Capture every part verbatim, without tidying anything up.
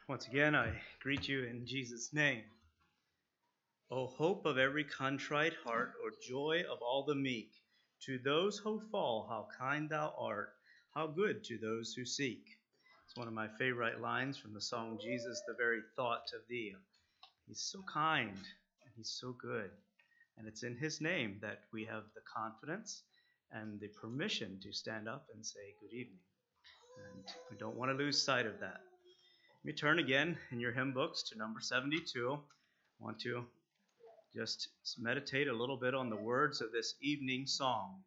Once again, I greet you in Jesus' name. O hope of every contrite heart, O joy of all the meek, to those who fall, how kind thou art, how good to those who seek. It's one of my favorite lines from the song, Jesus, the very thought of thee. He's so kind and he's so good. And it's in his name that we have the confidence and the permission to stand up and say good evening. And we don't want to lose sight of that. Let me turn again in your hymn books to number seventy-two. I want to just meditate a little bit on the words of this evening song.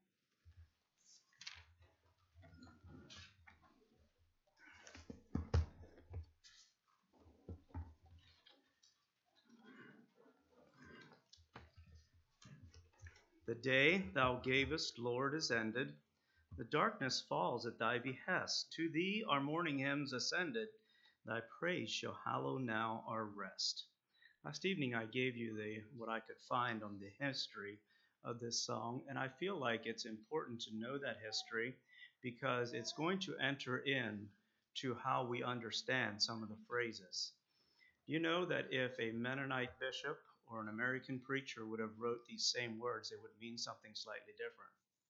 The day thou gavest, Lord, is ended. The darkness falls at thy behest. To thee our morning hymns ascended. Thy praise shall hallow now our rest. Last evening I gave you the what I could find on the history of this song, and I feel like it's important to know that history because it's going to enter in to how we understand some of the phrases. You know that if a Mennonite bishop or an American preacher would have wrote these same words, it would mean something slightly different.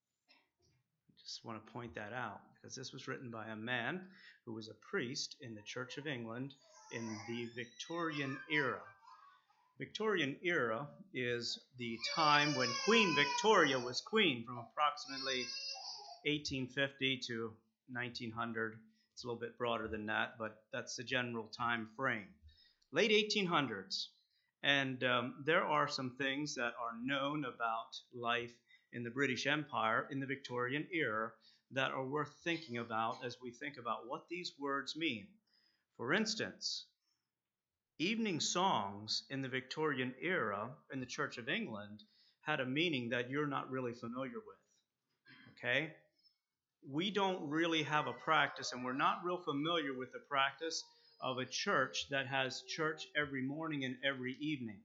I just want to point that out because this was written by a man who was a priest in the Church of England in the Victorian era. Victorian era is the time when Queen Victoria was queen, from approximately eighteen fifty to nineteen hundred. It's a little bit broader than that, but that's the general time frame. Late eighteen hundreds. And um, there are some things that are known about life in the British Empire in the Victorian era that are worth thinking about as we think about what these words mean. For instance, evening songs in the Victorian era in the Church of England had a meaning that you're not really familiar with. Okay? We don't really have a practice, and we're not real familiar with the practice of a church that has church every morning and every evening.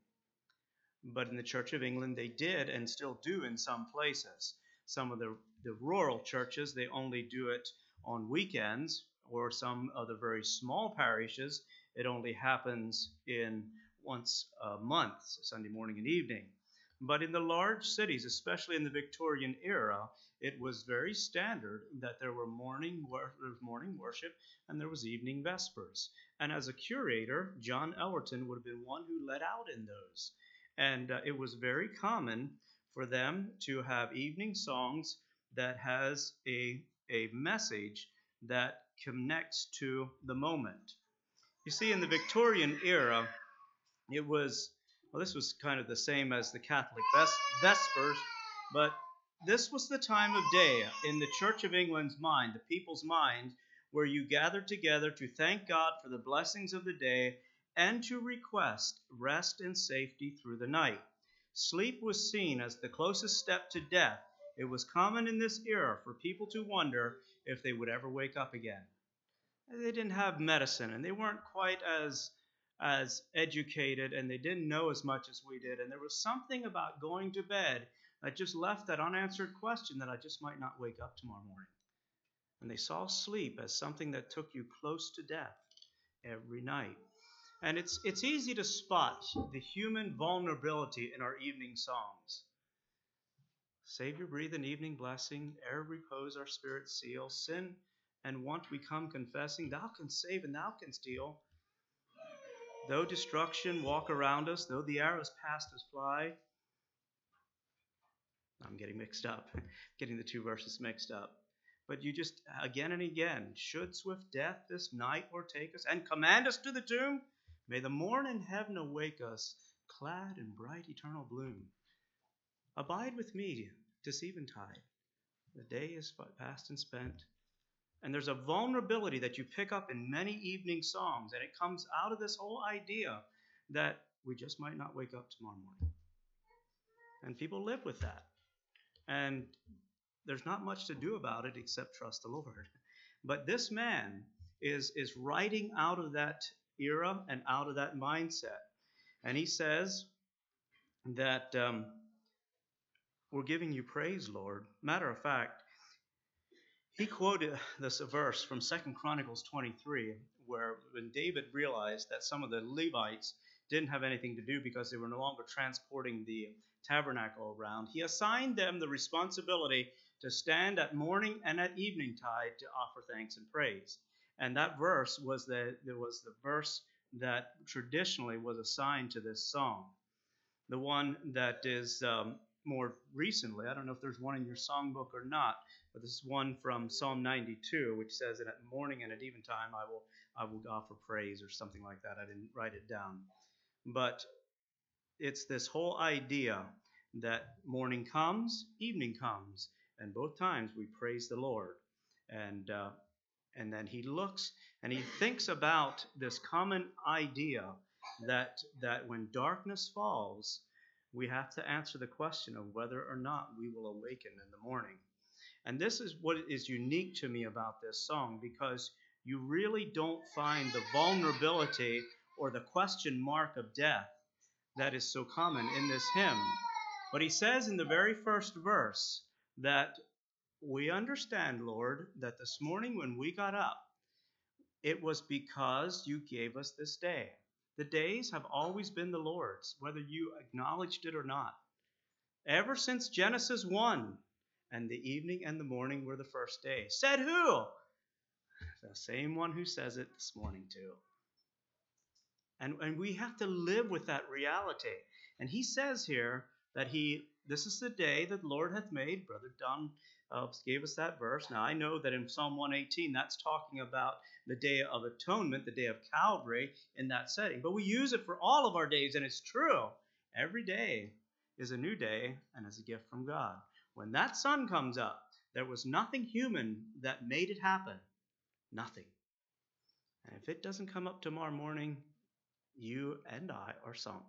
But in the Church of England, they did and still do in some places. Some of the, the rural churches, they only do it on weekends, or some of the very small parishes, it only happens in once a month, so Sunday morning and evening. But in the large cities, especially in the Victorian era, it was very standard that there were morning, there was morning worship and there was evening vespers. And as a curator, John Ellerton would have been one who led out in those. And uh, it was very common for them to have evening songs that has a, a message that connects to the moment. You see, in the Victorian era, it was, well, this was kind of the same as the Catholic ves- Vespers, but this was the time of day in the Church of England's mind, the people's mind, where you gathered together to thank God for the blessings of the day and to request rest and safety through the night. Sleep was seen as the closest step to death. It was common in this era for people to wonder if they would ever wake up again. They didn't have medicine, and they weren't quite as as educated, and they didn't know as much as we did. And there was something about going to bed that just left that unanswered question that I just might not wake up tomorrow morning. And they saw sleep as something that took you close to death every night. And it's it's easy to spot the human vulnerability in our evening songs. Savior, breathe an evening blessing, ere repose our spirit's seal. Sin and want we come confessing, thou canst save and thou canst heal. Though destruction walk around us, though the arrows past us fly. I'm getting mixed up, getting the two verses mixed up. But you just, again and again, should swift death this night o'ertake us, and command us to the tomb, may the morn in heaven awake us, clad in bright eternal bloom. Abide with me this eventide. The day is past and spent. And there's a vulnerability that you pick up in many evening songs, and it comes out of this whole idea that we just might not wake up tomorrow morning. And people live with that. And there's not much to do about it except trust the Lord. But this man is, is writing out of that era and out of that mindset. And he says that um, we're giving you praise, Lord. Matter of fact, he quoted this verse from Second Chronicles twenty-three, where when David realized that some of the Levites didn't have anything to do because they were no longer transporting the tabernacle around, he assigned them the responsibility to stand at morning and at evening tide to offer thanks and praise. And that verse was the, there was the verse that traditionally was assigned to this song. The one that is um, more recently, I don't know if there's one in your songbook or not, but this is one from Psalm ninety-two, which says that at morning and at eventime I will I will offer praise, or something like that. I didn't write it down. But it's this whole idea that morning comes, evening comes, and both times we praise the Lord. And uh, and then he looks and he thinks about this common idea that that when darkness falls, we have to answer the question of whether or not we will awaken in the morning. And this is what is unique to me about this song, because you really don't find the vulnerability or the question mark of death that is so common in this hymn. But he says in the very first verse that we understand, Lord, that this morning when we got up, it was because you gave us this day. The days have always been the Lord's, whether you acknowledged it or not. Ever since Genesis one, and the evening and the morning were the first day. Said who? The same one who says it this morning too. And, and we have to live with that reality. And he says here that he, this is the day that the Lord hath made. Brother Don uh, gave us that verse. Now I know that in Psalm one eighteen, that's talking about the day of atonement, the day of Calvary in that setting. But we use it for all of our days, and it's true. Every day is a new day and is a gift from God. When that sun comes up, there was nothing human that made it happen. Nothing. And if it doesn't come up tomorrow morning, you and I are sunk.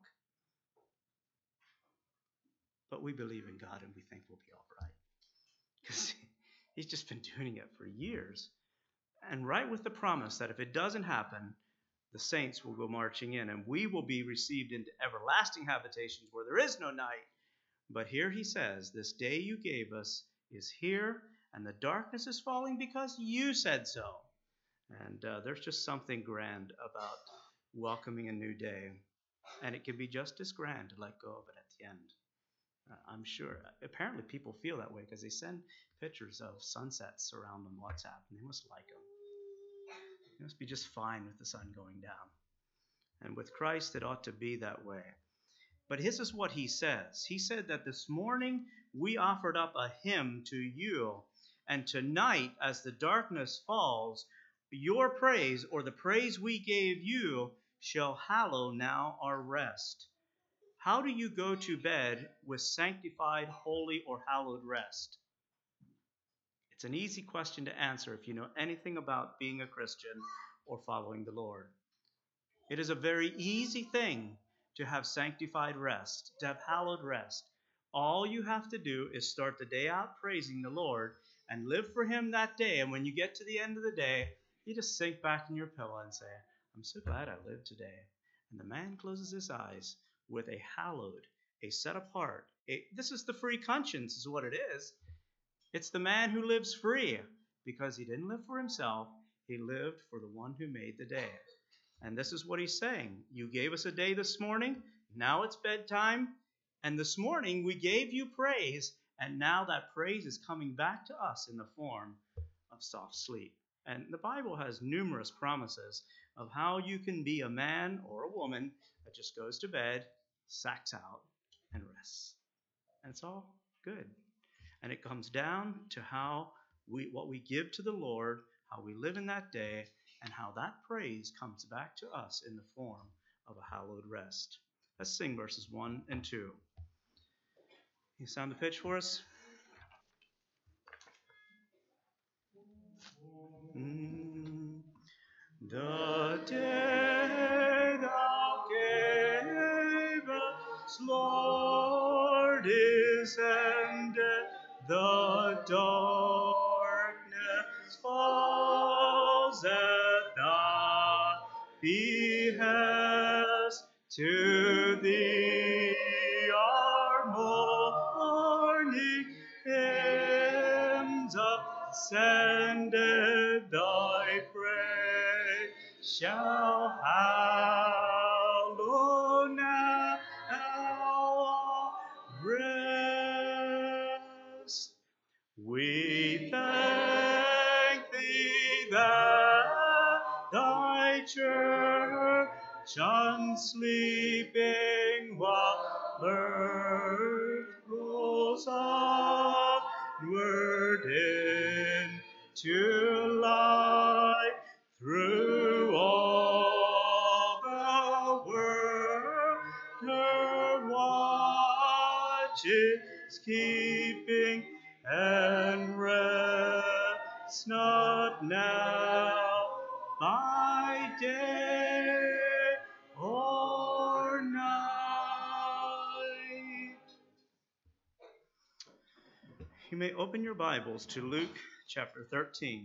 But we believe in God and we think we'll be all right. Because he's just been doing it for years. And right with the promise that if it doesn't happen, the saints will go marching in and we will be received into everlasting habitations where there is no night. But here he says, this day you gave us is here, and the darkness is falling because you said so. And uh, there's just something grand about welcoming a new day. And it can be just as grand to let go of it at the end. Uh, I'm sure. Apparently people feel that way because they send pictures of sunsets around on WhatsApp, and they must like them. They must be just fine with the sun going down. And with Christ, it ought to be that way. But this is what he says. He said that this morning we offered up a hymn to you, and tonight, as the darkness falls, your praise, or the praise we gave you, shall hallow now our rest. How do you go to bed with sanctified, holy, or hallowed rest? It's an easy question to answer if you know anything about being a Christian or following the Lord. It is a very easy thing to have sanctified rest, to have hallowed rest. All you have to do is start the day out praising the Lord and live for him that day. And when you get to the end of the day, you just sink back in your pillow and say, I'm so glad I lived today. And the man closes his eyes with a hallowed, a set apart, a, this is the free conscience is what it is. It's the man who lives free because he didn't live for himself. He lived for the one who made the day. And this is what he's saying. You gave us a day this morning. Now it's bedtime. And this morning we gave you praise. And now that praise is coming back to us in the form of soft sleep. And the Bible has numerous promises of how you can be a man or a woman that just goes to bed, sacks out, and rests. And it's all good. And it comes down to how we, what we give to the Lord, how we live in that day, and how that praise comes back to us in the form of a hallowed rest. Let's sing verses one and two. Can you sound the pitch for us? Mm. The day thou gavest, Lord, is ended. The darkness falls at thy behest. To thee our morning hymns ascended, thy praise shall hallow now our rest. We thank thee that thy church unsleeping while earth rolls onward into light, through all the world her watch is keeping, and rest not now by day or night. You may open your Bibles to Luke chapter thirteen.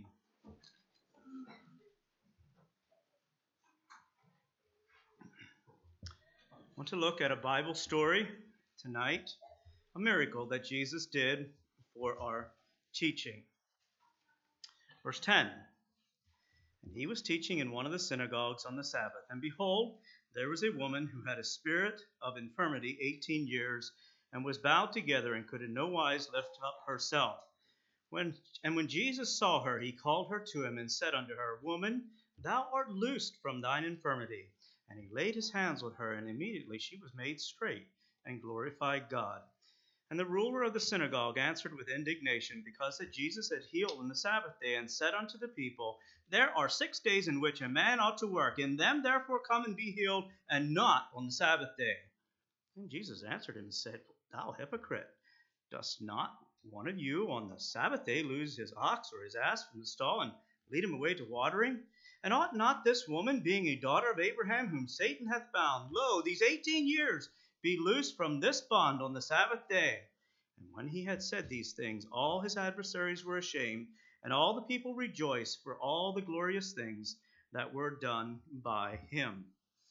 I want to look at a Bible story tonight, a miracle that Jesus did for our teaching. Verse ten. And he was teaching in one of the synagogues on the Sabbath, and behold, there was a woman who had a spirit of infirmity eighteen years, and was bowed together, and could in no wise lift up herself. When, and when Jesus saw her, he called her to him, and said unto her, Woman, thou art loosed from thine infirmity. And he laid his hands on her, and immediately she was made straight, and glorified God. And the ruler of the synagogue answered with indignation, because that Jesus had healed on the Sabbath day, and said unto the people, There are six days in which a man ought to work. In them therefore come and be healed, and not on the Sabbath day. And Jesus answered him and said, Thou hypocrite, dost not one of you on the Sabbath day lose his ox or his ass from the stall, and lead him away to watering? And ought not this woman, being a daughter of Abraham, whom Satan hath bound, lo, these eighteen years, be loosed from this bond on the Sabbath day? And when he had said these things, all his adversaries were ashamed, and all the people rejoiced for all the glorious things that were done by him.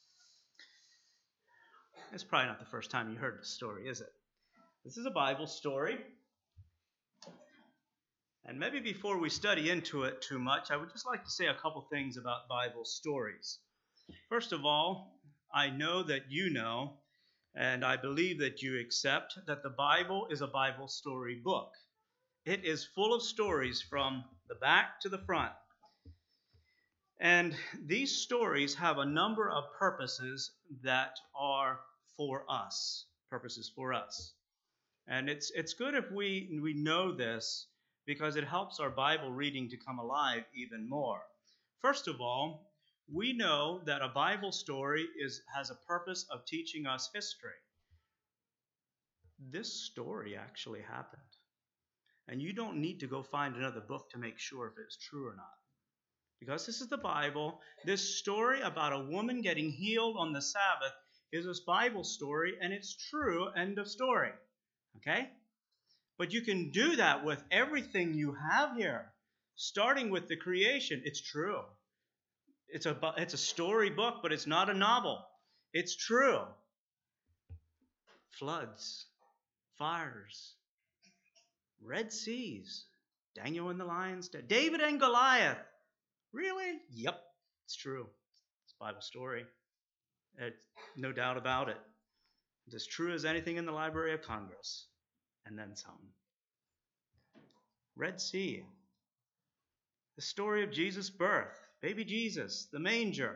It's probably not the first time you heard this story, is it? This is a Bible story. And maybe before we study into it too much, I would just like to say a couple things about Bible stories. First of all, I know that you know, and I believe that you accept, that the Bible is a Bible story book. It is full of stories from the back to the front. And these stories have a number of purposes that are for us, purposes for us. And it's it's good if we, we know this, because it helps our Bible reading to come alive even more. First of all, we know that a Bible story is has a purpose of teaching us history. This story actually happened. And you don't need to go find another book to make sure if it's true or not. Because this is the Bible, this story about a woman getting healed on the Sabbath is this Bible story, and it's true, end of story. Okay? But you can do that with everything you have here, starting with the creation. It's true. It's a, it's a story book, but it's not a novel. It's true. Floods, fires, Red Seas, Daniel and the lions, David and Goliath. Really? Yep, it's true. It's a Bible story. It's no doubt about it. It's as true as anything in the Library of Congress. And then some. Red Sea. The story of Jesus' birth. Baby Jesus, the manger.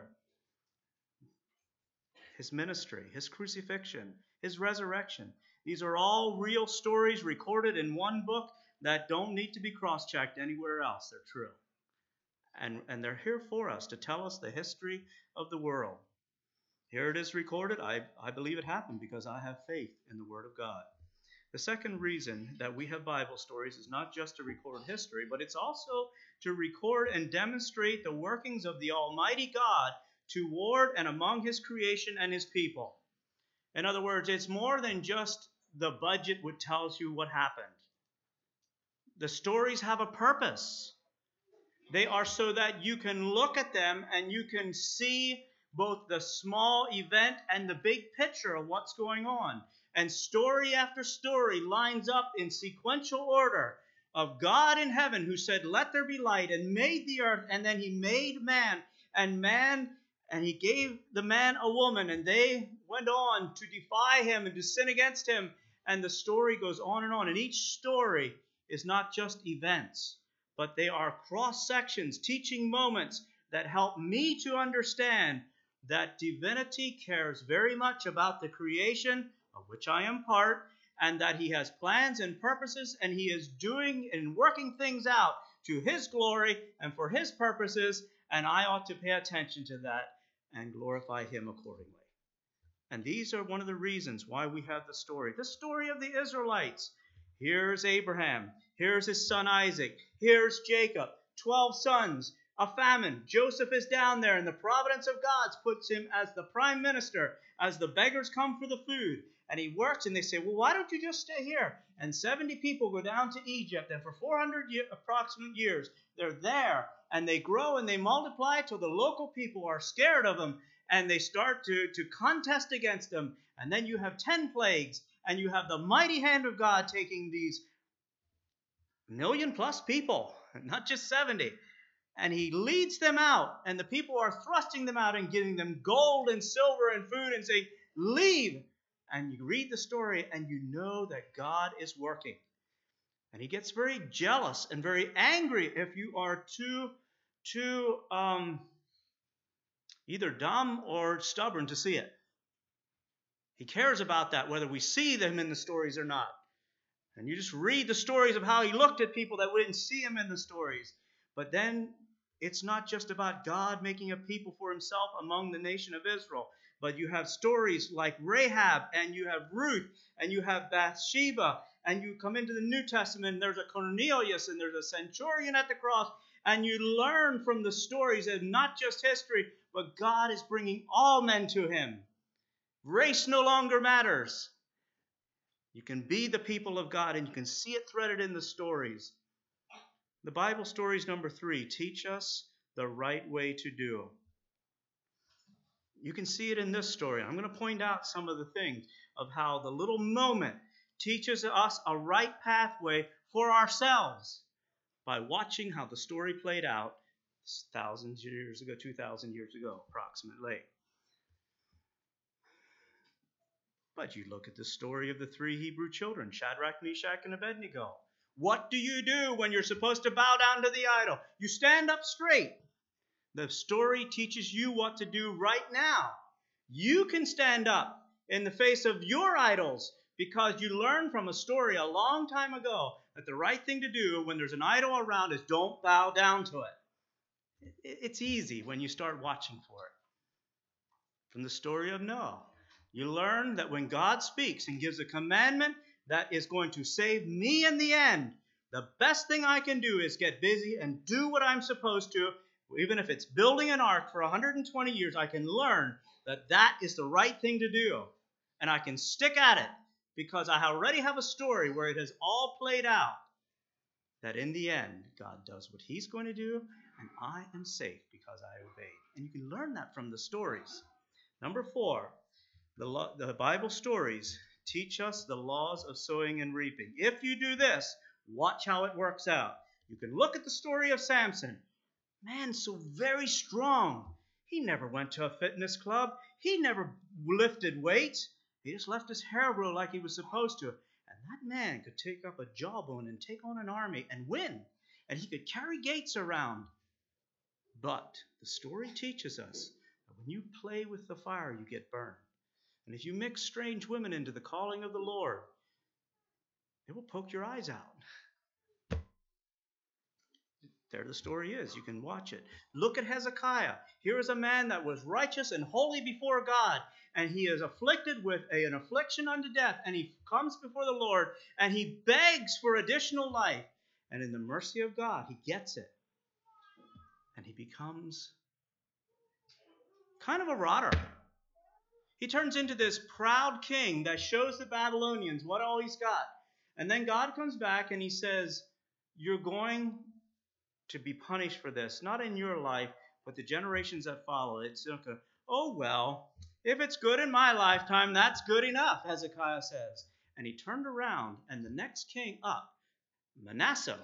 His ministry, his crucifixion, his resurrection. These are all real stories recorded in one book that don't need to be cross-checked anywhere else. They're true. And, and they're here for us to tell us the history of the world. Here it is recorded. I, I believe it happened because I have faith in the Word of God. The second reason that we have Bible stories is not just to record history, but it's also to record and demonstrate the workings of the Almighty God toward and among His creation and His people. In other words, it's more than just the budget which tells you what happened. The stories have a purpose. They are so that you can look at them and you can see both the small event and the big picture of what's going on. And story after story lines up in sequential order of God in heaven who said, let there be light, and made the earth, and then he made man. and man, and he gave the man a woman, and they went on to defy him and to sin against him. And the story goes on and on. And each story is not just events, but they are cross sections, teaching moments that help me to understand that divinity cares very much about the creation of which I am part, and that he has plans and purposes, and he is doing and working things out to his glory and for his purposes, and I ought to pay attention to that and glorify him accordingly. And these are one of the reasons why we have the story. The story of the Israelites. Here's Abraham. Here's his son Isaac. Here's Jacob. Twelve sons. A famine. Joseph is down there, and the providence of God puts him as the prime minister, as the beggars come for the food. And he works, and they say, well, why don't you just stay here? And seventy people go down to Egypt, and for four hundred year, approximate years, they're there, and they grow and they multiply till the local people are scared of them, and they start to, to contest against them. And then you have ten plagues, and you have the mighty hand of God taking these million plus people, not just seventy, and he leads them out, and the people are thrusting them out and giving them gold and silver and food and saying, leave. And you read the story and you know that God is working. And he gets very jealous and very angry if you are too, too um, either dumb or stubborn to see it. He cares about that, whether we see them in the stories or not. And you just read the stories of how he looked at people that we didn't see him in the stories. But then it's not just about God making a people for himself among the nation of Israel. But you have stories like Rahab, and you have Ruth, and you have Bathsheba, and you come into the New Testament, and there's a Cornelius, and there's a centurion at the cross, and you learn from the stories of not just history, but God is bringing all men to him. Race no longer matters. You can be the people of God, and you can see it threaded in the stories. The Bible stories, number three, teach us the right way to do. You can see it in this story. I'm going to point out some of the things of how the little moment teaches us a right pathway for ourselves by watching how the story played out thousands of years ago, two thousand years ago, approximately. But you look at the story of the three Hebrew children, Shadrach, Meshach, and Abednego. What do you do when you're supposed to bow down to the idol? You stand up straight. The story teaches you what to do right now. You can stand up in the face of your idols because you learned from a story a long time ago that the right thing to do when there's an idol around is don't bow down to it. It's easy when you start watching for it. From the story of Noah, you learn that when God speaks and gives a commandment that is going to save me in the end, the best thing I can do is get busy and do what I'm supposed to. Even if it's building an ark for one hundred twenty years, I can learn that that is the right thing to do. And I can stick at it because I already have a story where it has all played out. That in the end, God does what he's going to do, and I am safe because I obeyed. And you can learn that from the stories. Number four, the, lo- the Bible stories teach us the laws of sowing and reaping. If you do this, watch how it works out. You can look at the story of Samson. Man, so very strong. He never went to a fitness club. He never lifted weights. He just left his hair grow like he was supposed to. And that man could take up a jawbone and take on an army and win. And he could carry gates around. But the story teaches us that when you play with the fire, you get burned. And if you mix strange women into the calling of the Lord, it will poke your eyes out. There the story is. You can watch it. Look at Hezekiah. Here is a man that was righteous and holy before God, and he is afflicted with a, an affliction unto death, and he comes before the Lord, and he begs for additional life. And in the mercy of God, he gets it. And he becomes kind of a rotter. He turns into this proud king that shows the Babylonians what all he's got. And then God comes back and he says, you're going to be punished for this, not in your life, but the generations that follow. It's okay. Oh, well, if it's good in my lifetime, that's good enough, Hezekiah says. And he turned around, and the next king up, Manasseh,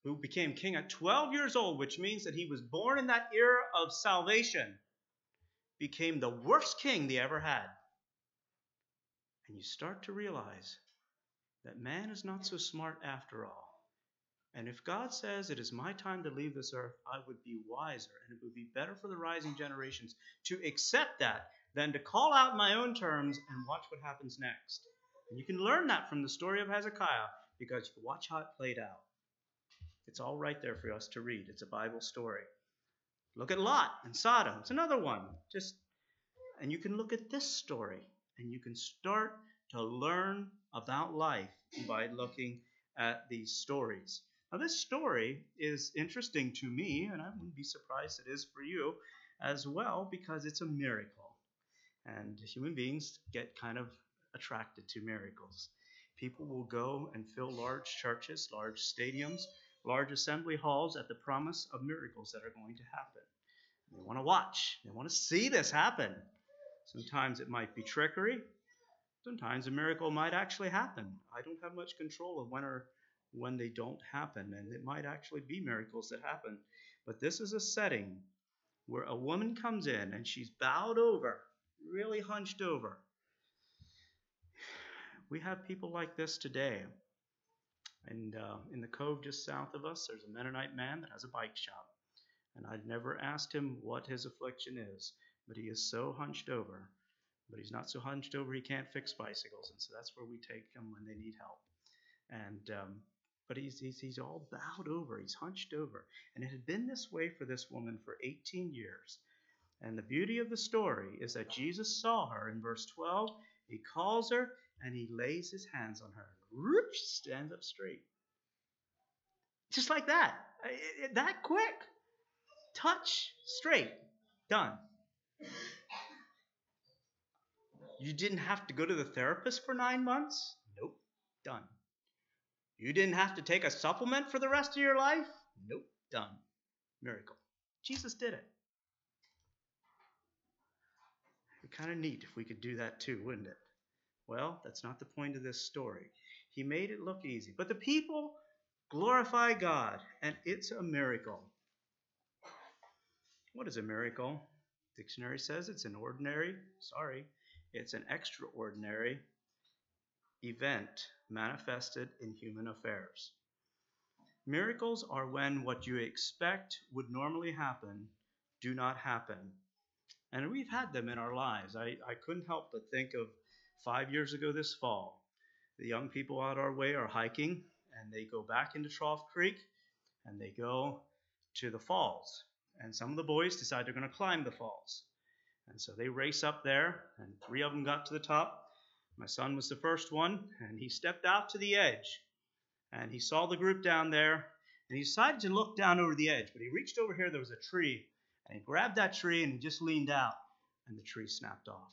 who became king at twelve years old, which means that he was born in that era of salvation, became the worst king they ever had. And you start to realize that man is not so smart after all. And if God says it is my time to leave this earth, I would be wiser, and it would be better for the rising generations to accept that than to call out my own terms and watch what happens next. And you can learn that from the story of Hezekiah, because you watch how it played out. It's all right there for us to read. It's a Bible story. Look at Lot and Sodom. It's another one. Just, and you can look at this story, and you can start to learn about life by looking at these stories. Now, this story is interesting to me, and I wouldn't be surprised it is for you as well, because it's a miracle. And human beings get kind of attracted to miracles. People will go and fill large churches, large stadiums, large assembly halls at the promise of miracles that are going to happen. They want to watch. They want to see this happen. Sometimes it might be trickery. Sometimes a miracle might actually happen. I don't have much control of when or when they don't happen, and it might actually be miracles that happen. But this is a setting where a woman comes in and she's bowed over, really hunched over. We have people like this today. And uh, in the cove just south of us, there's a Mennonite man that has a bike shop. And I'd never asked him what his affliction is, but he is so hunched over. But he's not so hunched over he can't fix bicycles, and so that's where we take him when they need help. And um, but he's, he's he's all bowed over, he's hunched over, and it had been this way for this woman for eighteen years. And the beauty of the story is that Jesus saw her in verse twelve. He calls her and he lays his hands on her. Whoop, stands up straight, just like that, it, it, that quick. Touch, straight, done. You didn't have to go to the therapist for nine months? Nope, done. You didn't have to take a supplement for the rest of your life? Nope, done. Miracle. Jesus did it. It'd be kind of neat if we could do that too, wouldn't it? Well, that's not the point of this story. He made it look easy. But the people glorify God, and it's a miracle. What is a miracle? Dictionary says it's an ordinary, sorry, it's an extraordinary event manifested in human affairs. Miracles are when what you expect would normally happen do not happen. And we've had them in our lives. I, I couldn't help but think of five years ago this fall. The young people out our way are hiking, and they go back into Trough Creek, and they go to the falls. And some of the boys decide they're going to climb the falls. And so they race up there, and three of them got to the top. My son was the first one, and he stepped out to the edge. And he saw the group down there, and he decided to look down over the edge. But he reached over here, there was a tree, and he grabbed that tree, and he just leaned out, and the tree snapped off.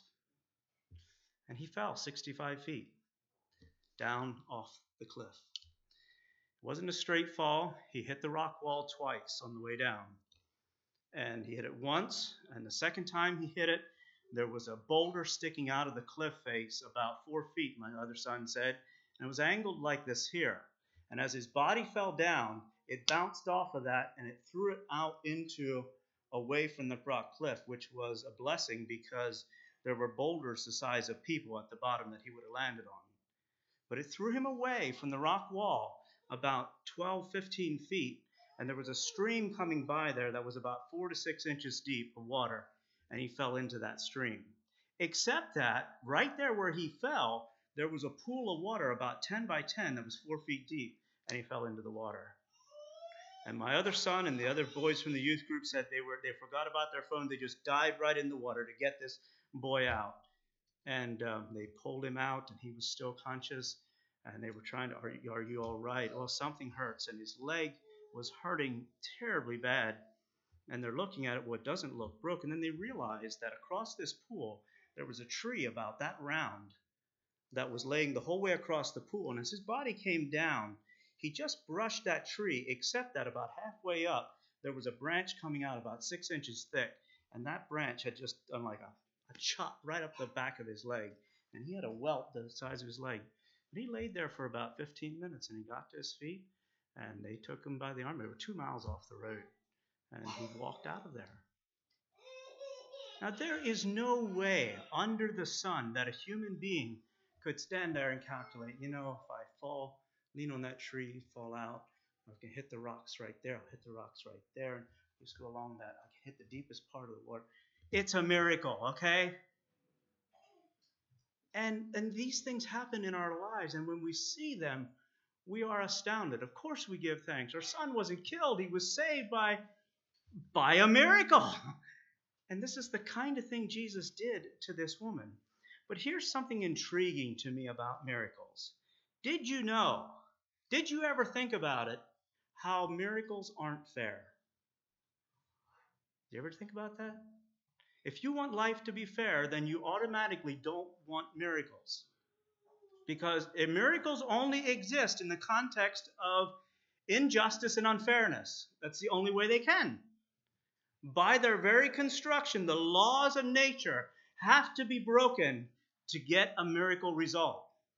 And he fell sixty-five feet down off the cliff. It wasn't a straight fall. He hit the rock wall twice on the way down. And he hit it once, and the second time he hit it, there was a boulder sticking out of the cliff face about four feet, my other son said, and it was angled like this here. And as his body fell down, it bounced off of that, and it threw it out into, away from the rock cliff, which was a blessing because there were boulders the size of people at the bottom that he would have landed on. But it threw him away from the rock wall about twelve, fifteen feet, and there was a stream coming by there that was about four to six inches deep of water, and he fell into that stream. Except that right there where he fell, there was a pool of water about ten by ten that was four feet deep, and he fell into the water. And my other son and the other boys from the youth group said they were they forgot about their phone. They just dived right in the water to get this boy out. And um, they pulled him out, and he was still conscious. And they were trying to, are you, are you all right? Well, something hurts. And his leg was hurting terribly bad. And they're looking at it, well, it doesn't look broken. Then they realized that across this pool, there was a tree about that round that was laying the whole way across the pool. And as his body came down, he just brushed that tree, except that about halfway up, there was a branch coming out about six inches thick. And that branch had just done like a, a chop right up the back of his leg. And he had a welt the size of his leg. And he laid there for about fifteen minutes, and he got to his feet, And they took him by the arm. They were two miles off the road. And he walked out of there. Now, there is no way under the sun that a human being could stand there and calculate, you know, if I fall, lean on that tree, fall out, I can hit the rocks right there, I'll hit the rocks right there, and just go along that. I can hit the deepest part of the water. It's a miracle, okay? And, and these things happen in our lives, and when we see them, we are astounded. Of course we give thanks. Our son wasn't killed. He was saved by, by a miracle. And this is the kind of thing Jesus did to this woman. But here's something intriguing to me about miracles. Did you know, did you ever think about it, how miracles aren't fair? Did you ever think about that? If you want life to be fair, then you automatically don't want miracles. Because miracles only exist in the context of injustice and unfairness. That's the only way they can. By their very construction, the laws of nature have to be broken to get a miracle result.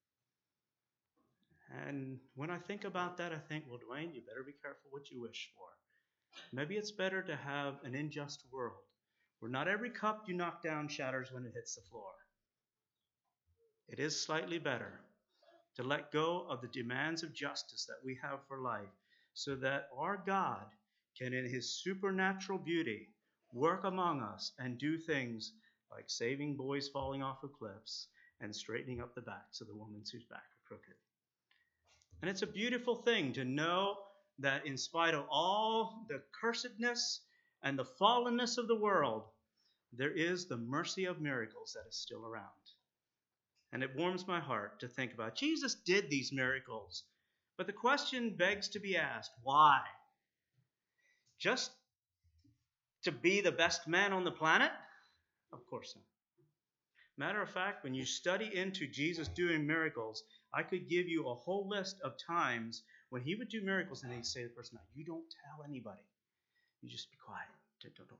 And when I think about that, I think, well, Dwayne, you better be careful what you wish for. Maybe it's better to have an unjust world where not every cup you knock down shatters when it hits the floor. It is slightly better to let go of the demands of justice that we have for life so that our God can, in his supernatural beauty, work among us and do things like saving boys falling off of cliffs and straightening up the backs of the women whose back are crooked. And it's a beautiful thing to know that in spite of all the cursedness and the fallenness of the world, there is the mercy of miracles that is still around. And it warms my heart to think about. Jesus did these miracles, but the question begs to be asked, why? Just to be the best man on the planet? Of course not. Matter of fact, when you study into Jesus doing miracles, I could give you a whole list of times when he would do miracles and he'd say to the person, you don't tell anybody. You just be quiet. Don't, don't, don't.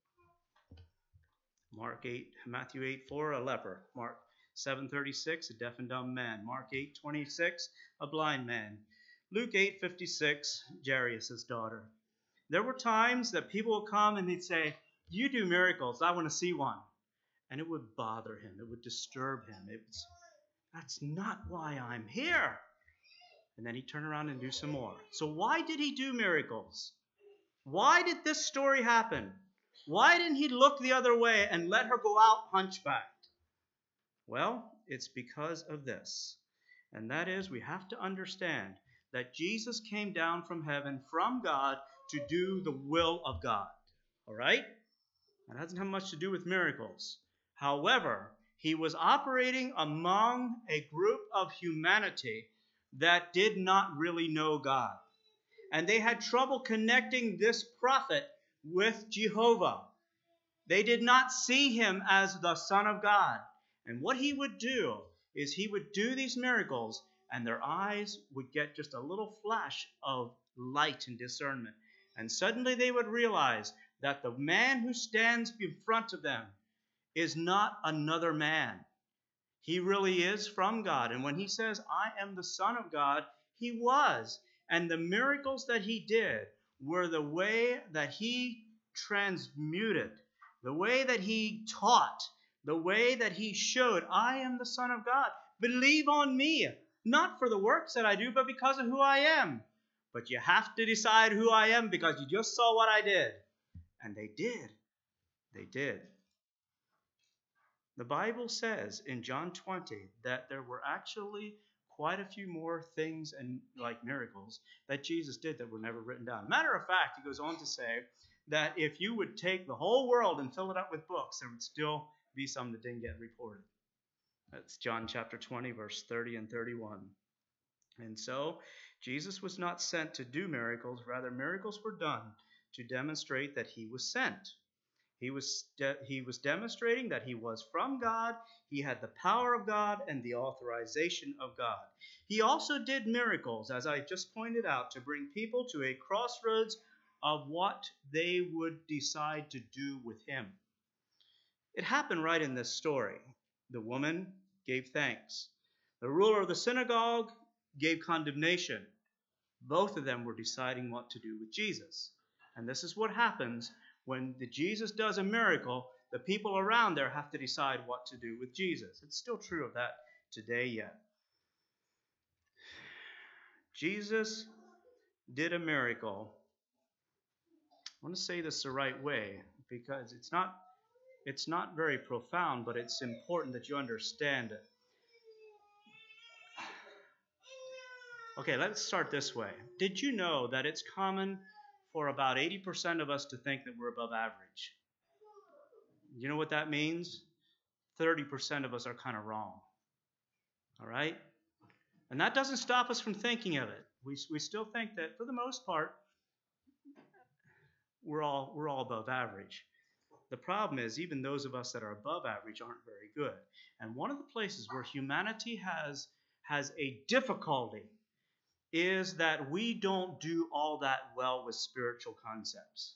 Mark eight, Matthew eight four, a leper. Mark seven thirty-six, a deaf and dumb man. Mark eight twenty-six, a blind man. Luke eight fifty-six, Jairus' daughter. There were times that people would come and they'd say, you do miracles, I want to see one. And it would bother him. It would disturb him. It was, that's not why I'm here. And then he'd turn around and do some more. So why did he do miracles? Why did this story happen? Why didn't he look the other way and let her go out hunchbacked? Well, it's because of this. And that is, we have to understand that Jesus came down from heaven, from God, to do the will of God. All right? That doesn't have much to do with miracles. However, he was operating among a group of humanity that did not really know God. And they had trouble connecting this prophet with Jehovah. They did not see him as the Son of God. And what he would do is he would do these miracles, and their eyes would get just a little flash of light and discernment. And suddenly they would realize that the man who stands in front of them is not another man. He really is from God. And when he says, I am the Son of God, he was. And the miracles that he did were the way that he transmuted, the way that he taught, the way that he showed, I am the Son of God. Believe on me, not for the works that I do, but because of who I am. But you have to decide who I am because you just saw what I did. And they did. They did. The Bible says in John twenty that there were actually quite a few more things and like miracles that Jesus did that were never written down. Matter of fact, he goes on to say that if you would take the whole world and fill it up with books, there would still be some that didn't get reported. That's John chapter twenty, verse thirty and thirty-one. And so, Jesus was not sent to do miracles. Rather, miracles were done to demonstrate that he was sent. He was, de- he was demonstrating that he was from God, he had the power of God, and the authorization of God. He also did miracles, as I just pointed out, to bring people to a crossroads of what they would decide to do with him. It happened right in this story. The woman gave thanks. The ruler of the synagogue gave condemnation. Both of them were deciding what to do with Jesus. And this is what happens when the Jesus does a miracle, the people around there have to decide what to do with Jesus. It's still true of that today yet. Jesus did a miracle. I want to say this the right way because it's not it's not very profound, but it's important that you understand it. Okay, let's start this way. Did you know that it's common for about eighty percent of us to think that we're above average? You know what that means? thirty percent of us are kind of wrong. All right? And that doesn't stop us from thinking of it. We, we still think that, for the most part, we're all, we're all above average. The problem is, even those of us that are above average aren't very good. And one of the places where humanity has, has a difficulty is that we don't do all that well with spiritual concepts.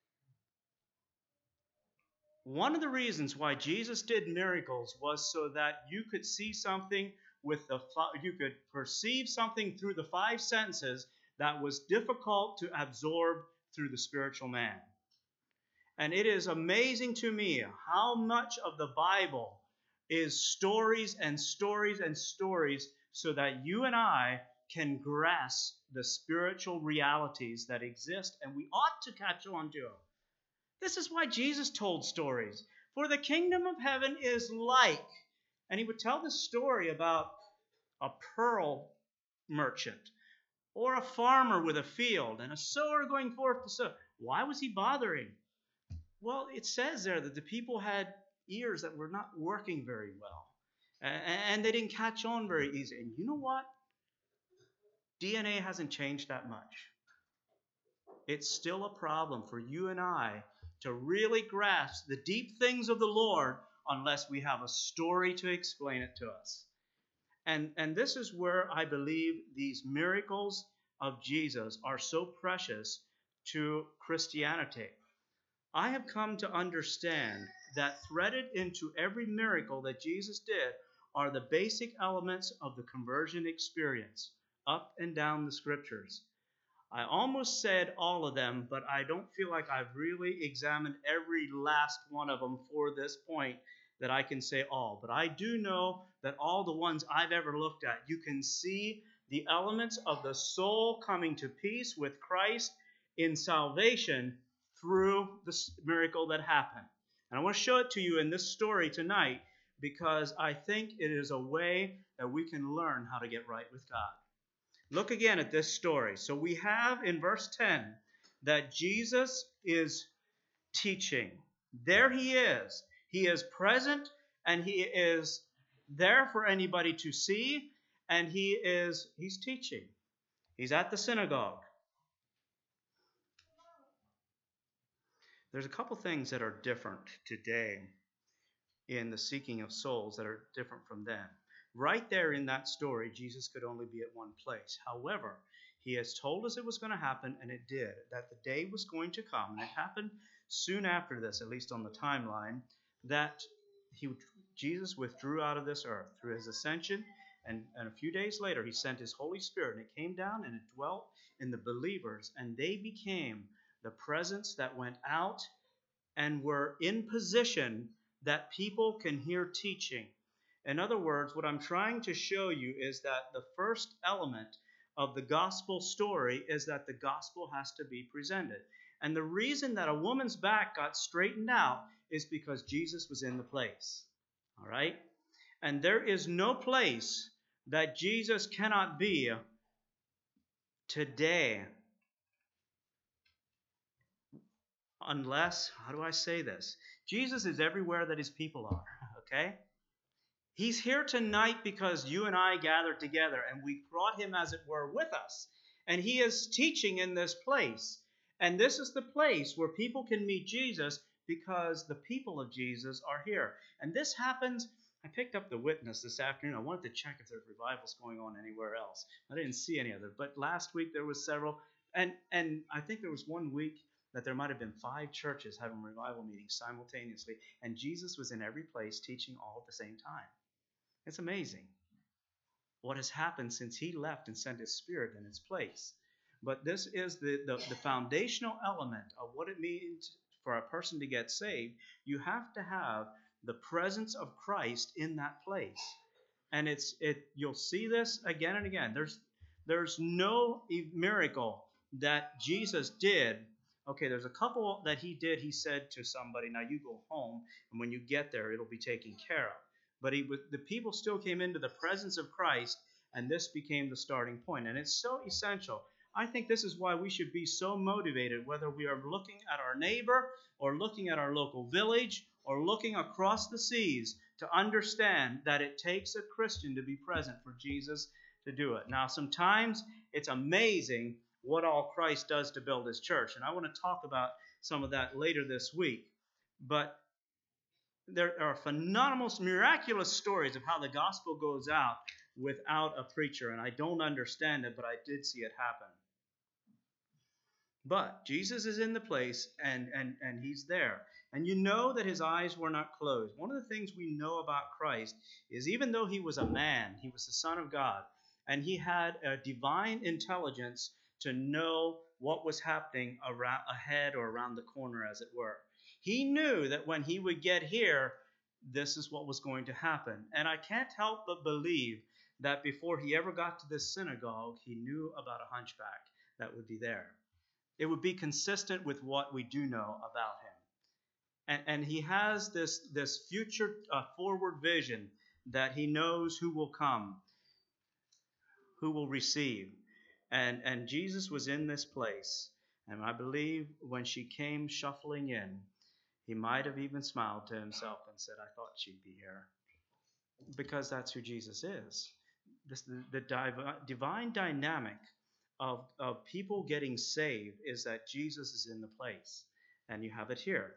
One of the reasons why Jesus did miracles was so that you could see something with the you could perceive something through the five senses that was difficult to absorb through the spiritual man. And it is amazing to me how much of the Bible is stories and stories and stories so that you and I can grasp the spiritual realities that exist, and we ought to catch on to them. This is why Jesus told stories. For the kingdom of heaven is like, and he would tell this story about a pearl merchant or a farmer with a field and a sower going forth to sow. Why was he bothering? Well, it says there that the people had ears that were not working very well, and they didn't catch on very easy. And you know what? D N A hasn't changed that much. It's still a problem for you and I to really grasp the deep things of the Lord unless we have a story to explain it to us. And, and this is where I believe these miracles of Jesus are so precious to Christianity. I have come to understand that threaded into every miracle that Jesus did are the basic elements of the conversion experience, up and down the scriptures. I almost said all of them, but I don't feel like I've really examined every last one of them for this point that I can say all. But I do know that all the ones I've ever looked at, you can see the elements of the soul coming to peace with Christ in salvation through the miracle that happened. And I want to show it to you in this story tonight because I think it is a way that we can learn how to get right with God. Look again at this story. So we have in verse ten that Jesus is teaching. There he is. He is present and he is there for anybody to see, and he is he's teaching. He's at the synagogue. There's a couple things that are different today in the seeking of souls that are different from then. Right there in that story, Jesus could only be at one place. However, he has told us it was going to happen, and it did, that the day was going to come, and it happened soon after this, at least on the timeline, that he, Jesus withdrew out of this earth through his ascension, and, and a few days later, he sent his Holy Spirit, and it came down and it dwelt in the believers, and they became the presence that went out and were in position that people can hear teaching. In other words, what I'm trying to show you is that the first element of the gospel story is that the gospel has to be presented. And the reason that a woman's back got straightened out is because Jesus was in the place. All right? And there is no place that Jesus cannot be today unless, how do I say this? Jesus is everywhere that his people are, okay? He's here tonight because you and I gathered together, and we brought him, as it were, with us. And he is teaching in this place. And this is the place where people can meet Jesus because the people of Jesus are here. And this happens, I picked up the Witness this afternoon. I wanted to check if there's revivals going on anywhere else. I didn't see any other. But last week there was several. And, and I think there was one week that there might have been five churches having revival meetings simultaneously. And Jesus was in every place teaching all at the same time. It's amazing what has happened since he left and sent his Spirit in its place. But this is the, the, the foundational element of what it means for a person to get saved. You have to have the presence of Christ in that place. And it's it you'll see this again and again. There's there's no miracle that Jesus did. Okay, there's a couple that he did. He said to somebody, "Now you go home, and when you get there, it'll be taken care of." But he was, the people still came into the presence of Christ, and this became the starting point. And it's so essential. I think this is why we should be so motivated, whether we are looking at our neighbor or looking at our local village or looking across the seas, to understand that it takes a Christian to be present for Jesus to do it. Now, sometimes it's amazing what all Christ does to build his church, and I want to talk about some of that later this week. But there are phenomenal, miraculous stories of how the gospel goes out without a preacher, and I don't understand it, but I did see it happen. But Jesus is in the place, and, and, and he's there. And you know that his eyes were not closed. One of the things we know about Christ is even though he was a man, he was the Son of God, and he had a divine intelligence to know what was happening around, ahead or around the corner, as it were. He knew that when he would get here, this is what was going to happen. And I can't help but believe that before he ever got to this synagogue, he knew about a hunchback that would be there. It would be consistent with what we do know about him. And, and he has this, this future uh, forward vision that he knows who will come, who will receive. And, and Jesus was in this place. And I believe when she came shuffling in, he might have even smiled to himself and said, "I thought she'd be here." Because that's who Jesus is. This, the the divi- divine dynamic of, of people getting saved is that Jesus is in the place. And you have it here.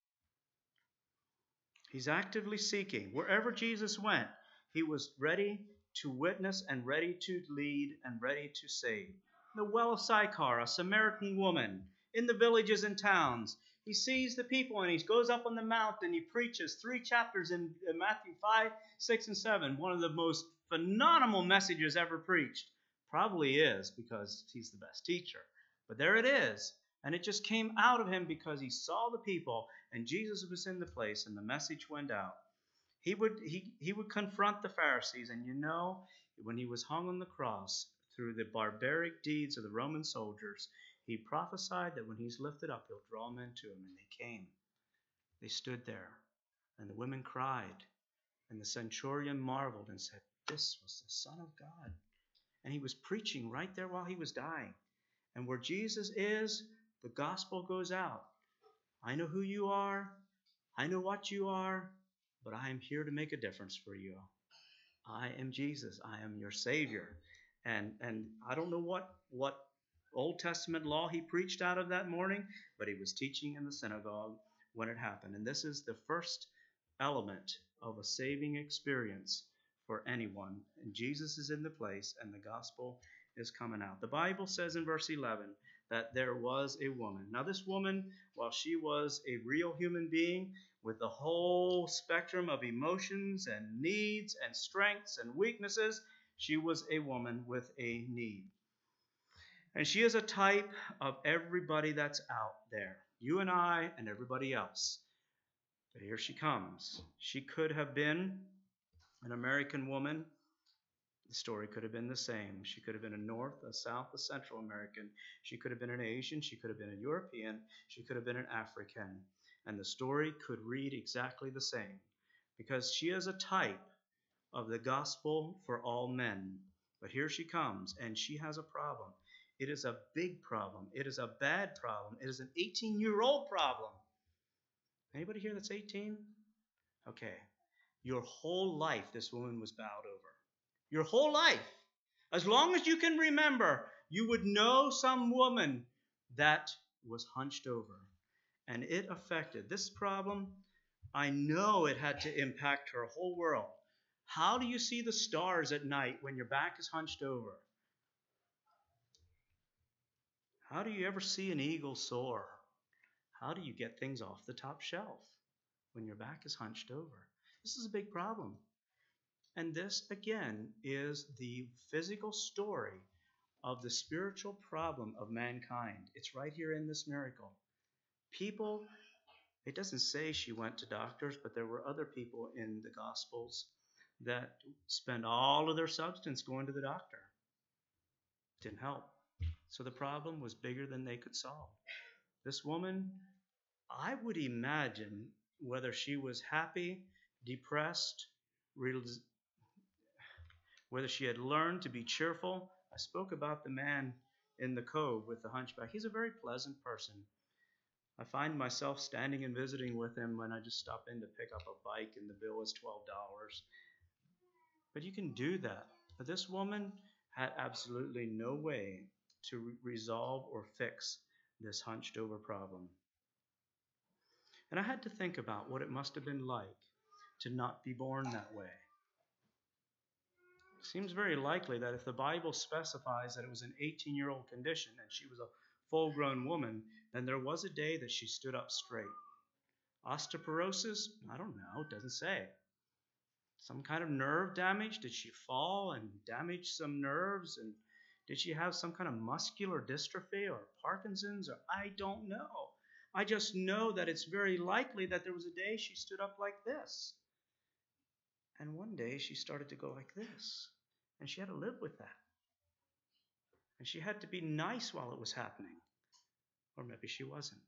He's actively seeking. Wherever Jesus went, he was ready to witness and ready to lead and ready to save. The well of Sychar, a Samaritan woman, in the villages and towns. He sees the people and he goes up on the mount and he preaches three chapters in Matthew five, six, and seven. One of the most phenomenal messages ever preached. Probably is because he's the best teacher. But there it is. And it just came out of him because he saw the people and Jesus was in the place and the message went out. He would he, he would confront the Pharisees, and you know, when he was hung on the cross through the barbaric deeds of the Roman soldiers, he prophesied that when he's lifted up, he'll draw men to him, and they came. They stood there, and the women cried, and the centurion marveled and said, "This was the Son of God." And he was preaching right there while he was dying. And where Jesus is, the gospel goes out. I know who you are. I know what you are, but I am here to make a difference for you. I am Jesus. I am your Savior. And and I don't know what, what Old Testament law he preached out of that morning, but he was teaching in the synagogue when it happened. And this is the first element of a saving experience for anyone. And Jesus is in the place, and the gospel is coming out. The Bible says in verse eleven that there was a woman. Now this woman, while she was a real human being with the whole spectrum of emotions and needs and strengths and weaknesses, she was a woman with a need. And she is a type of everybody that's out there, you and I and everybody else. But here she comes. She could have been an American woman. The story could have been the same. She could have been a North, a South, a Central American. She could have been an Asian. She could have been a European. She could have been an African. And the story could read exactly the same, because she is a type of the gospel for all men. But here she comes, and she has a problem. It is a big problem. It is a bad problem. It is an eighteen-year-old problem. Anybody here that's eighteen? Okay. Your whole life, this woman was bowed over. Your whole life. As long as you can remember, you would know some woman that was hunched over. And it affected this problem. I know it had to impact her whole world. How do you see the stars at night when your back is hunched over? How do you ever see an eagle soar? How do you get things off the top shelf when your back is hunched over? This is a big problem. And this, again, is the physical story of the spiritual problem of mankind. It's right here in this miracle. People, it doesn't say she went to doctors, but there were other people in the Gospels that spent all of their substance going to the doctor. Didn't help. So the problem was bigger than they could solve. This woman, I would imagine, whether she was happy, depressed, whether she had learned to be cheerful. I spoke about the man in the cove with the hunchback. He's a very pleasant person. I find myself standing and visiting with him when I just stop in to pick up a bike and the bill is twelve dollars. But you can do that. But this woman had absolutely no way to re- resolve or fix this hunched over problem. And I had to think about what it must have been like to not be born that way. It seems very likely that if the Bible specifies that it was an eighteen-year-old condition and she was a full-grown woman, then there was a day that she stood up straight. Osteoporosis? I don't know. It doesn't say. Some kind of nerve damage? Did she fall and damage some nerves? And did she have some kind of muscular dystrophy or Parkinson's? Or I don't know. I just know that it's very likely that there was a day she stood up like this. And one day she started to go like this. And she had to live with that. And she had to be nice while it was happening. Or maybe she wasn't.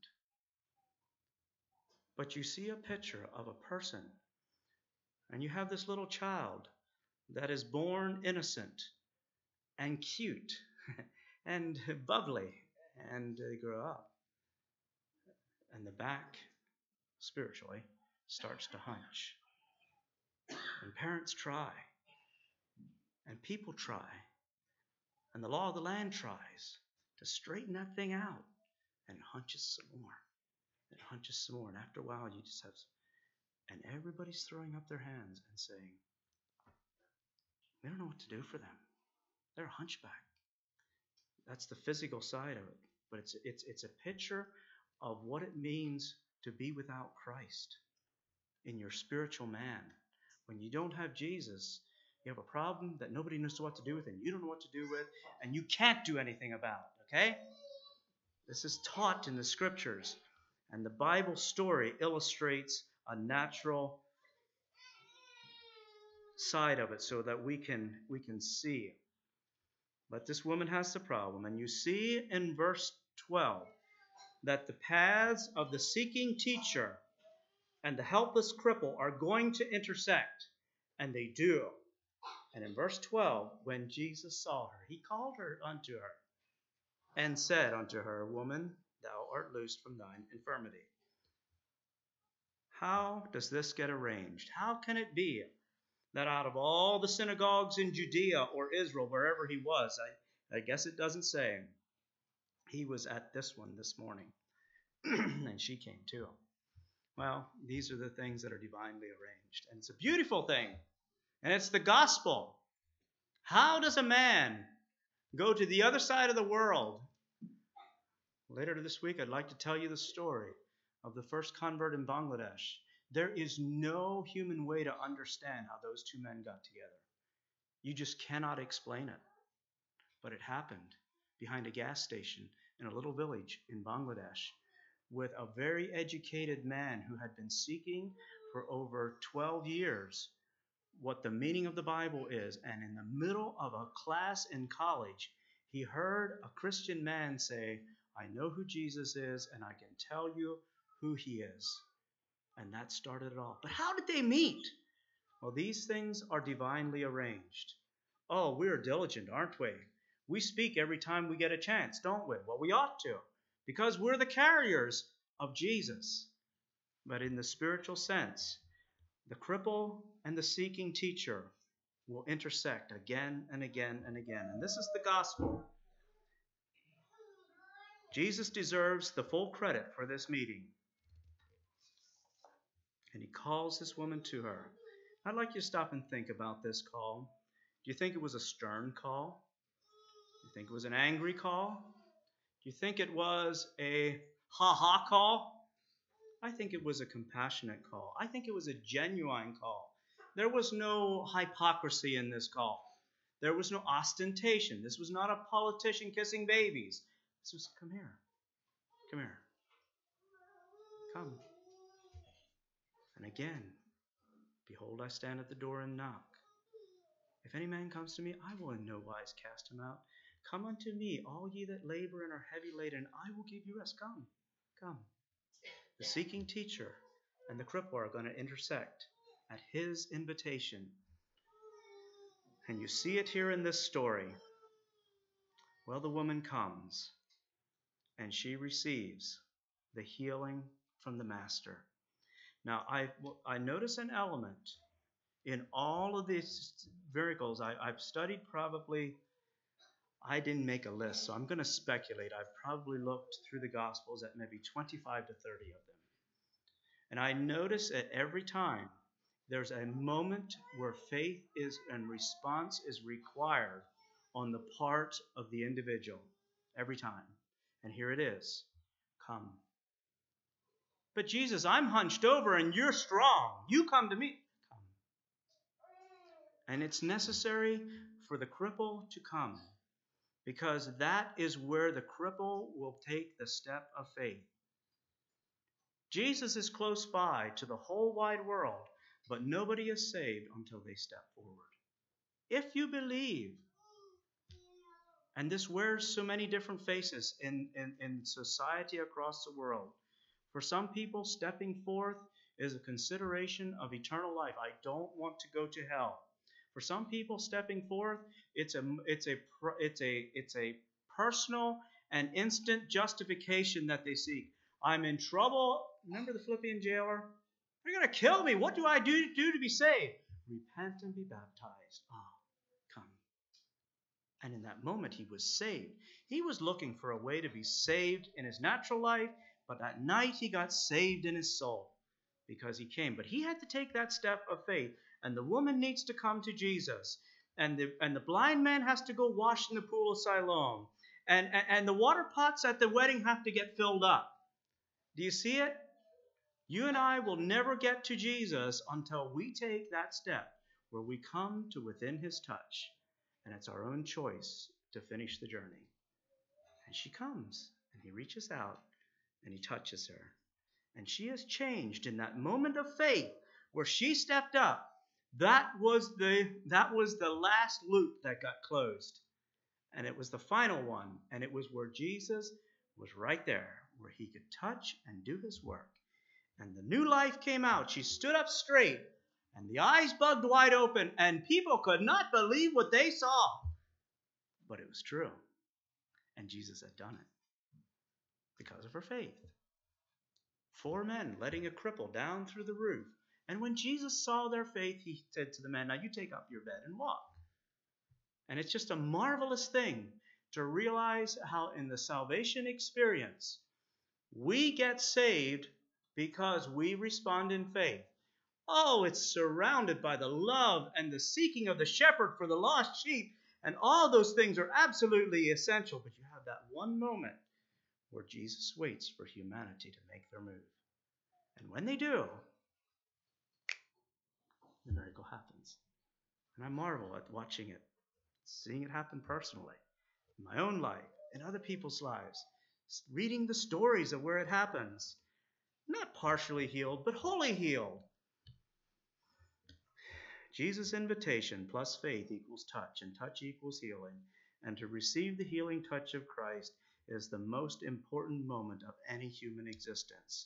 But you see a picture of a person, and you have this little child that is born innocent and cute and bubbly, and they grow up. And the back, spiritually, starts to hunch. And parents try, and people try, and the law of the land tries to straighten that thing out, and it hunches some more. It hunches some more, and after a while you just have, and everybody's throwing up their hands and saying, we don't know what to do for them. They're a hunchback. That's the physical side of it, but it's it's it's a picture of what it means to be without Christ in your spiritual man. When you don't have Jesus, you have a problem that nobody knows what to do with, and you don't know what to do with, and you can't do anything about it, okay? This is taught in the scriptures, and the Bible story illustrates a natural side of it so that we can we can see it. But this woman has the problem, and you see in verse twelve that the paths of the seeking teacher and the helpless cripple are going to intersect, and they do. And in verse twelve, when Jesus saw her, he called her unto her and said unto her, Woman, thou art loosed from thine infirmity. How does this get arranged? How can it be that out of all the synagogues in Judea or Israel, wherever he was, I, I guess it doesn't say, he was at this one this morning, and she came too. Well, these are the things that are divinely arranged, and it's a beautiful thing, and it's the gospel. How does a man go to the other side of the world? Later this week, I'd like to tell you the story of the first convert in Bangladesh. There is no human way to understand how those two men got together. You just cannot explain it. But it happened behind a gas station in a little village in Bangladesh with a very educated man who had been seeking for over twelve years what the meaning of the Bible is. And in the middle of a class in college, he heard a Christian man say, I know who Jesus is, and I can tell you who he is. And that started it all. But how did they meet? Well, these things are divinely arranged. Oh, we're diligent, aren't we? We speak every time we get a chance, don't we? Well, we ought to, because we're the carriers of Jesus. But in the spiritual sense, the cripple and the seeking teacher will intersect again and again and again. And this is the gospel. Jesus deserves the full credit for this meeting. And he calls this woman to her. I'd like you to stop and think about this call. Do you think it was a stern call? Do you think it was an angry call? Do you think it was a ha-ha call? I think it was a compassionate call. I think it was a genuine call. There was no hypocrisy in this call. There was no ostentation. This was not a politician kissing babies. This was, come here. Come here. Come. And again, behold, I stand at the door and knock. If any man comes to me, I will in no wise cast him out. Come unto me, all ye that labor and are heavy laden, and I will give you rest. Come. Come. The seeking teacher and the cripple are going to intersect at his invitation. And you see it here in this story. Well, the woman comes, and she receives the healing from the Master. Now, I, I notice an element in all of these miracles. I, I've studied probably, I didn't make a list, so I'm going to speculate. I've probably looked through the Gospels at maybe twenty-five to thirty of them. And I notice at every time there's a moment where faith is and response is required on the part of the individual. Every time. And here it is. Come. But Jesus, I'm hunched over and you're strong. You come to me. Come. And it's necessary for the cripple to come, because that is where the cripple will take the step of faith. Jesus is close by to the whole wide world, but nobody is saved until they step forward. If you believe, and this wears so many different faces in, in, in society across the world. For some people, stepping forth is a consideration of eternal life. I don't want to go to hell. For some people, stepping forth, it's a it's a it's a it's a personal and instant justification that they seek. I'm in trouble. Remember the Philippian jailer? They're going to kill me. What do I do to do to be saved? Repent and be baptized. Ah, come. And in that moment, he was saved. He was looking for a way to be saved in his natural life, but that night he got saved in his soul because he came. But he had to take that step of faith. And the woman needs to come to Jesus. And the, and the blind man has to go wash in the pool of Siloam. And, and, and the water pots at the wedding have to get filled up. Do you see it? You and I will never get to Jesus until we take that step where we come to within his touch. And it's our own choice to finish the journey. And she comes, and he reaches out, and he touches her. And she is changed in that moment of faith where she stepped up. That was the that was the last loop that got closed. And it was the final one. And it was where Jesus was right there, where he could touch and do his work. And the new life came out. She stood up straight, and the eyes bugged wide open, and people could not believe what they saw. But it was true. And Jesus had done it because of her faith. Four men letting a cripple down through the roof. And when Jesus saw their faith, he said to the man, now you take up your bed and walk. And it's just a marvelous thing to realize how in the salvation experience, we get saved because we respond in faith. Oh, it's surrounded by the love and the seeking of the shepherd for the lost sheep. And all those things are absolutely essential. But you have that one moment where Jesus waits for humanity to make their move. And when they do, the miracle happens. And I marvel at watching it, seeing it happen personally, in my own life, in other people's lives, reading the stories of where it happens. Not partially healed, but wholly healed. Jesus' invitation plus faith equals touch, and touch equals healing. And to receive the healing touch of Christ is the most important moment of any human existence.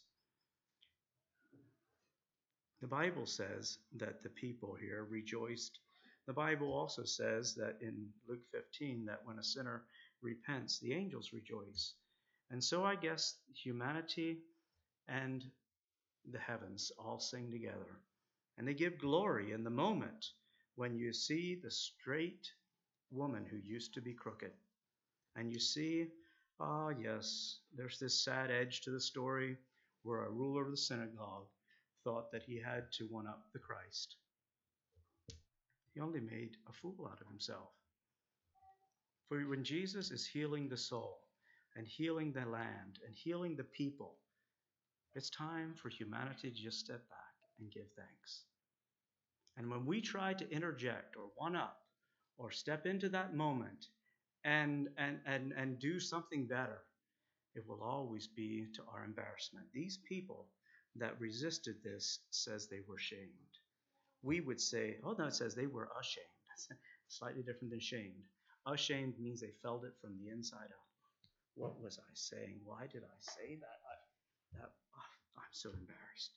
The Bible says that the people here rejoiced. The Bible also says that in Luke fifteen that when a sinner repents, the angels rejoice. And so I guess humanity and the heavens all sing together. And they give glory in the moment when you see the straight woman who used to be crooked. And you see, ah, yes, there's this sad edge to the story where a ruler of the synagogue thought that he had to one-up the Christ. He only made a fool out of himself. For when Jesus is healing the soul and healing the land and healing the people, it's time for humanity to just step back and give thanks. And when we try to interject or one-up or step into that moment and, and, and, and do something better, it will always be to our embarrassment. These people that resisted this says they were shamed. We would say, oh no, it says they were ashamed. That's slightly different than shamed. Ashamed means they felt it from the inside out. What was I saying? Why did I say that? I, that oh, I'm so embarrassed.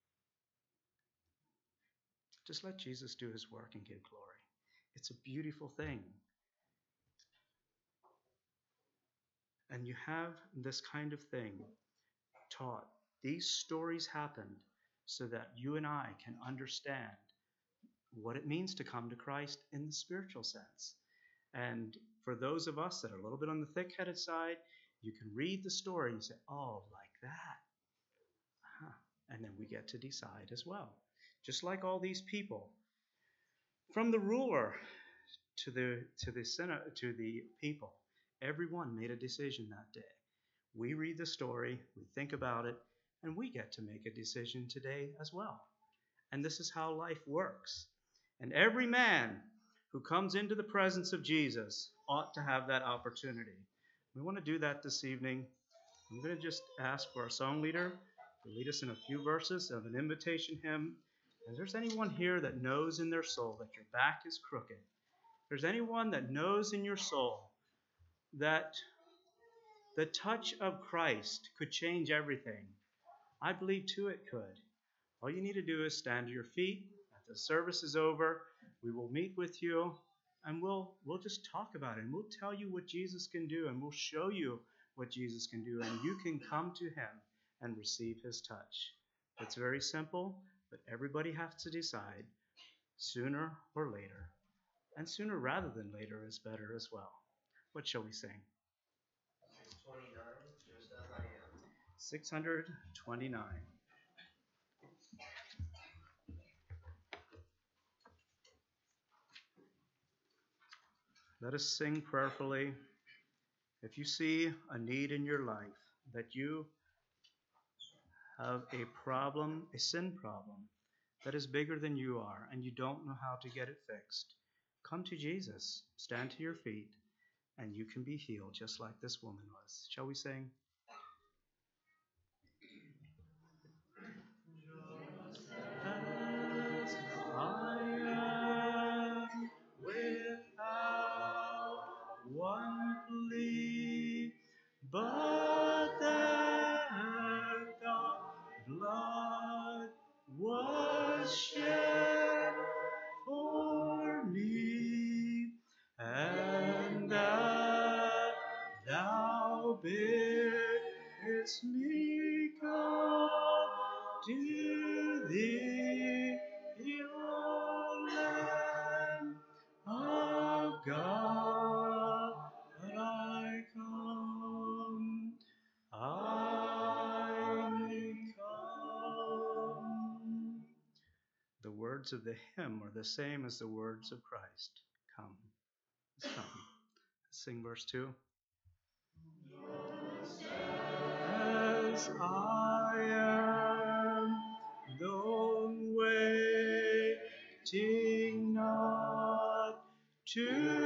Just let Jesus do his work and give glory. It's a beautiful thing. And you have this kind of thing taught. These stories happened so that you and I can understand what it means to come to Christ in the spiritual sense. And for those of us that are a little bit on the thick-headed side, you can read the story and say, oh, like that. Huh. And then we get to decide as well. Just like all these people. From the ruler to the to the sinner, to the people, everyone made a decision that day. We read the story, we think about it, and we get to make a decision today as well. And this is how life works. And every man who comes into the presence of Jesus ought to have that opportunity. We want to do that this evening. I'm going to just ask for our song leader to lead us in a few verses of an invitation hymn. If there's anyone here that knows in their soul that your back is crooked, if there's anyone that knows in your soul that the touch of Christ could change everything, I believe too it could. All you need to do is stand to your feet. After the service is over, we will meet with you and we'll we'll just talk about it. And we'll tell you what Jesus can do, and we'll show you what Jesus can do, and you can come to him and receive his touch. It's very simple, but everybody has to decide sooner or later. And sooner rather than later is better as well. What shall we sing? six hundred twenty-nine. Let us sing prayerfully. If you see a need in your life, that you have a problem, a sin problem, that is bigger than you are, and you don't know how to get it fixed, come to Jesus, stand to your feet, and you can be healed just like this woman was. Shall we sing? Just as I am without one plea, but that the blood was shed for me, and that thou bidst me come to thee, O Lamb of God, I come, I come. The words of the hymn are the same as the words of Christ. Come. Let's come. Let's sing verse two. As I am, though waiting not to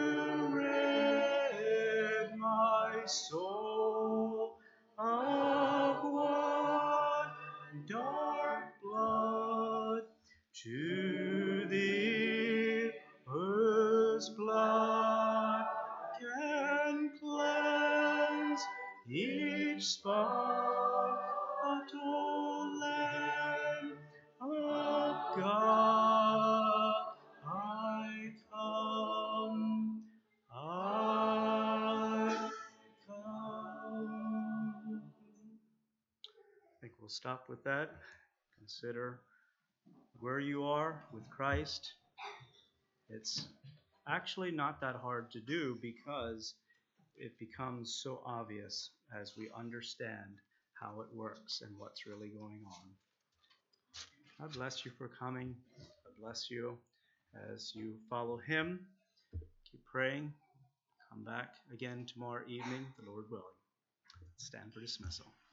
rid my soul of one dark blood, to thee whose blood can cleanse each spot, O Lamb of God, I come, I come. I think we'll stop with that. Consider where you are with Christ. It's actually not that hard to do because it becomes so obvious as we understand how it works and what's really going on. God bless you for coming. God bless you as you follow him. Keep praying. Come back again tomorrow evening, the Lord willing. Stand for dismissal.